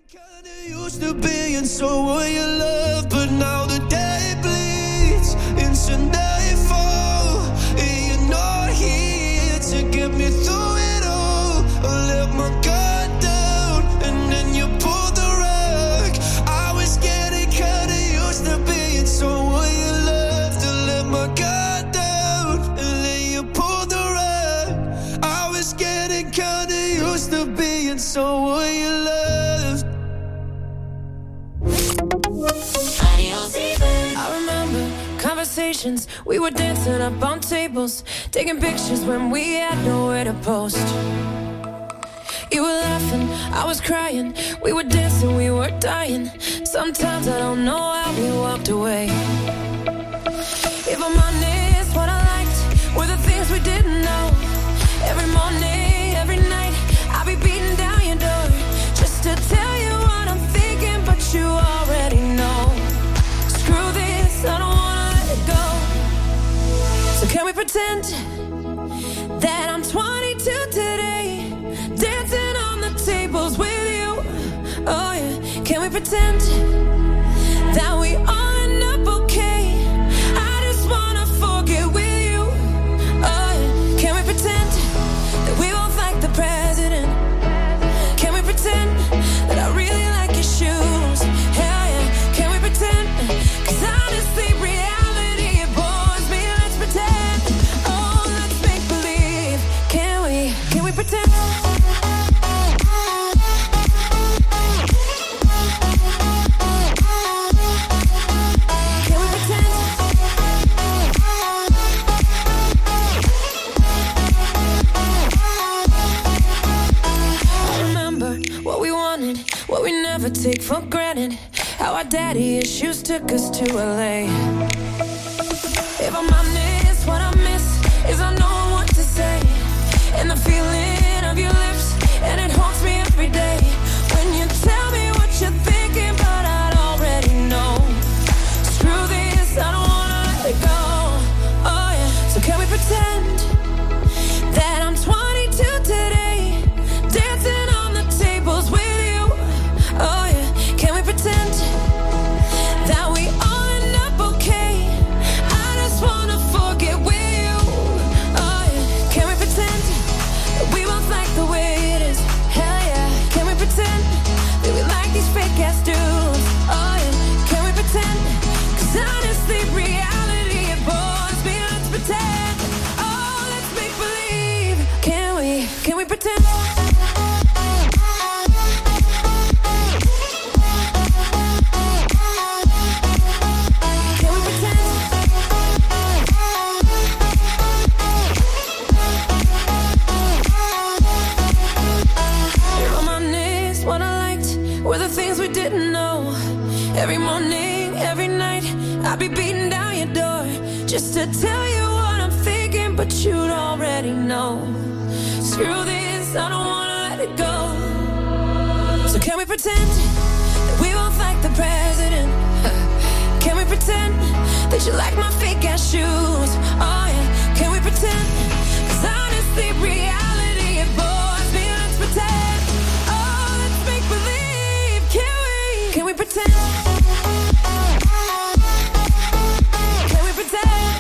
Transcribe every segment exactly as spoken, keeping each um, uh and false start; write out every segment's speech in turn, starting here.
Used to be and so were your love, but now the day bleeds into nightfall, and you're not here to get me through it all. I let my guard down and then you pulled the rug. I was getting kinda used to being so were your love, to let my guard down and then you pulled the rug. I was getting kinda used to being so were your love. I remember conversations, we were dancing up on tables, taking pictures when we had nowhere to post. You were laughing, I was crying, we were dancing, we were dying. Sometimes I don't know how we walked away. If I'm honest, what I liked were the things we didn't know. Every morning, every night, I'll be beating down your door just to tell you what I'm thinking, but you already know. Screw this, I don't wanna let it go. So can we pretend that I'm twenty-two today, dancing on the tables with you? Oh yeah, can we pretend that we all end up okay? I just wanna forget with you. Oh yeah, can we pretend that we both like the president? Can we pretend that I really like your shoes? Hell yeah, can we pretend? Cause honestly, reality, it bores me. Let's pretend. Oh, let's make believe. Can we, can we pretend? Can we pretend? I remember what we wanted, what we never take for granted. How our daddy issues took us to L A. If I'm honest, what I miss is I know what to say, and the feeling of your lips, and it haunts me every day. When you tell me what you're thinking, but I'd already know. Screw this, I don't wanna let it go. Oh yeah, so can we pretend that I'm twenty-two today, dancing on the tables with you? Oh yeah, can we pretend that we all end up okay? I just wanna forget with you. Oh yeah, can we pretend that we both like the way it is? Hell yeah, can we pretend that we like these fake ass dudes? Oh yeah, can we pretend? Cause honestly, reality, it bores me. Let's pretend. Oh, let's make believe. Can we, can we pretend? Can we pretend? If I'm honest, what I liked were the things we didn't know. Every morning, every night, I'll be beating down your door just to tell you what I'm thinking, but you'd already know. Screw this, I don't wanna let it go. So can we pretend that we both like the president? Can we pretend that you like my fake ass shoes? Oh yeah, can we pretend? Cause honestly, reality, it bores me. Let's pretend. Oh, let's make believe. Can we? Can we pretend? Can we pretend?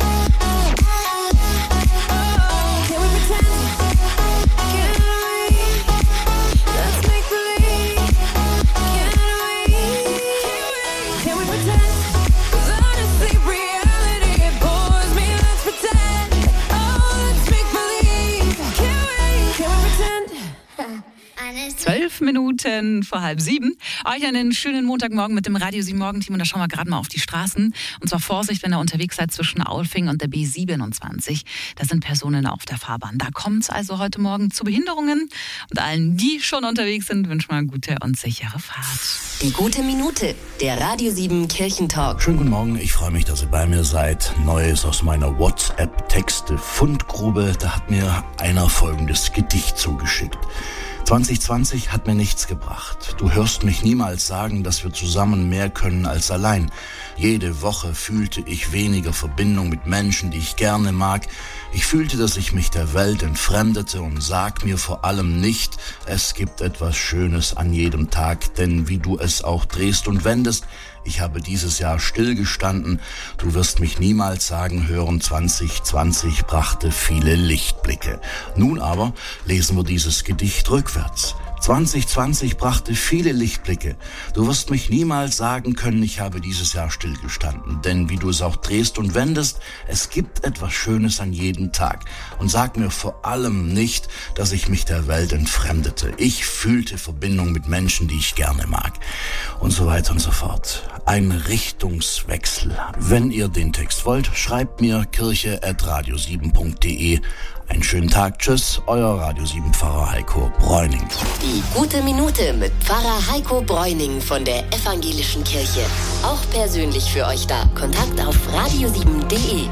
Oh, can we pretend? Can we? Let's make believe. Can we? Can we pretend? Cause honestly, reality, it bores me. Let's pretend. Oh, let's make believe. Can we? Can we pretend? Zwölf Minuten vor halb sieben. Euch einen schönen Montagmorgen mit dem Radio sieben Morgenteam. Und da schauen wir gerade mal auf die Straßen. Und zwar Vorsicht, wenn ihr unterwegs seid zwischen Aulfing und der B siebenundzwanzig. Da sind Personen auf der Fahrbahn. Da kommt es also heute Morgen zu Behinderungen. Und allen, die schon unterwegs sind, wünschen wir eine gute und sichere Fahrt. Die gute Minute, der Radio sieben Kirchentalk. Schönen guten Morgen, ich freue mich, dass ihr bei mir seid. Neues aus meiner WhatsApp-Texte-Fundgrube. Da hat mir einer folgendes Gedicht zugeschickt. zwanzig zwanzig hat mir nichts gebracht. Du hörst mich niemals sagen, dass wir zusammen mehr können als allein. Jede Woche fühlte ich weniger Verbindung mit Menschen, die ich gerne mag. Ich fühlte, dass ich mich der Welt entfremdete und sag mir vor allem nicht, es gibt etwas Schönes an jedem Tag, denn wie du es auch drehst und wendest, ich habe dieses Jahr stillgestanden. Du wirst mich niemals sagen hören, zwanzig zwanzig brachte viele Lichtblicke. Nun aber lesen wir dieses Gedicht rückwärts. zwanzig zwanzig brachte viele Lichtblicke. Du wirst mich niemals sagen können, ich habe dieses Jahr stillgestanden. Denn wie du es auch drehst und wendest, es gibt etwas Schönes an jedem Tag. Und sag mir vor allem nicht, dass ich mich der Welt entfremdete. Ich fühlte Verbindung mit Menschen, die ich gerne mag. Und so weiter und so fort. Ein Richtungswechsel. Wenn ihr den Text wollt, schreibt mir kirche at radio sieben punkt de. Einen schönen Tag, tschüss, euer Radio sieben Pfarrer Heiko Bräuning. Die gute Minute mit Pfarrer Heiko Bräuning von der Evangelischen Kirche. Auch persönlich für euch da. Kontakt auf radio sieben punkt de.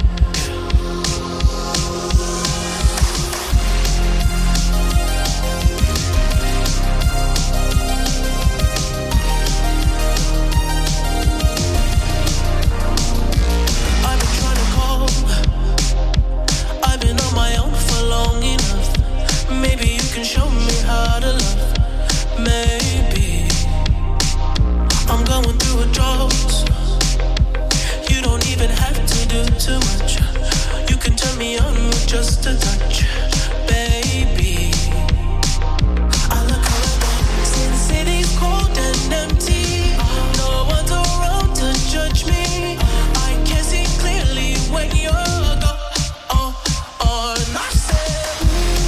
Just a touch, baby. I look around, see the city's cold and empty. No one's around to judge me. I can see clearly when you're gone. Oh, oh, and I said,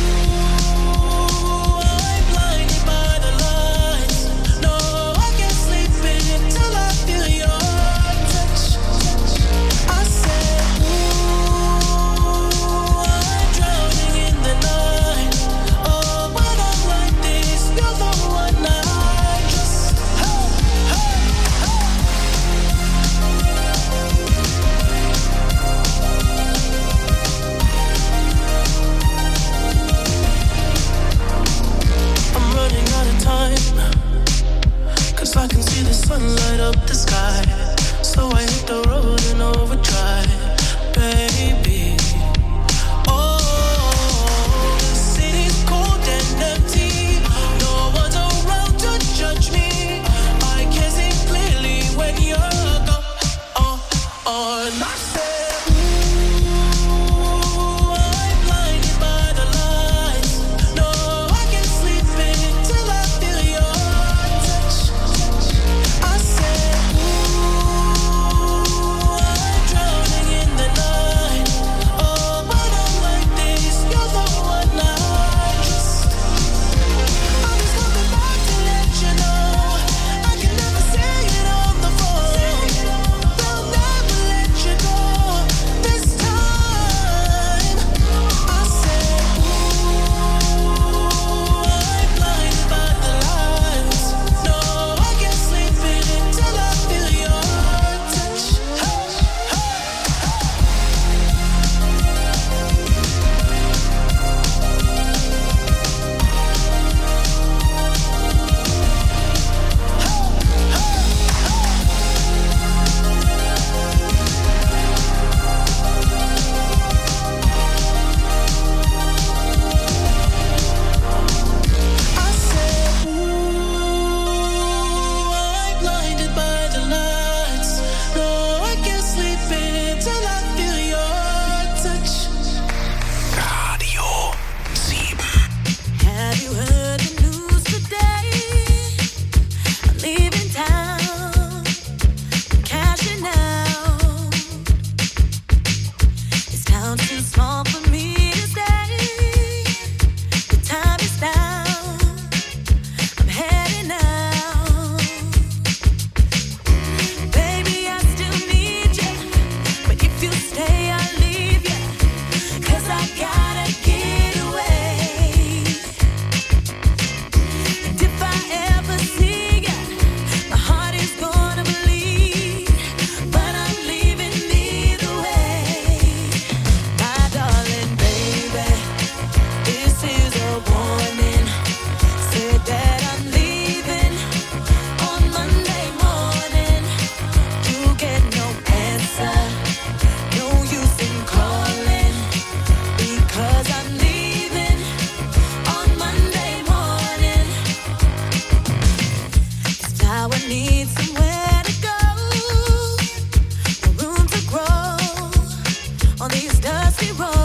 ooh, I'm blinded by the lights. No, I can't sleep until I feel your touch. I said, ooh, drowning in the night. Oh, when I'm like this, you're the one I just. Hey, hey, hey. I'm running out of time, 'cause I can see the sun light up the sky. So I hit the road in overdrive, baby. Empty, no one's around to judge me. I can see clearly when you're gone. Oh, oh, and I said, ooh, I'm blinded by the lights. No, I can't sleep until I feel your touch. I said, ooh, Now I need somewhere to go, no room to grow on these dusty roads.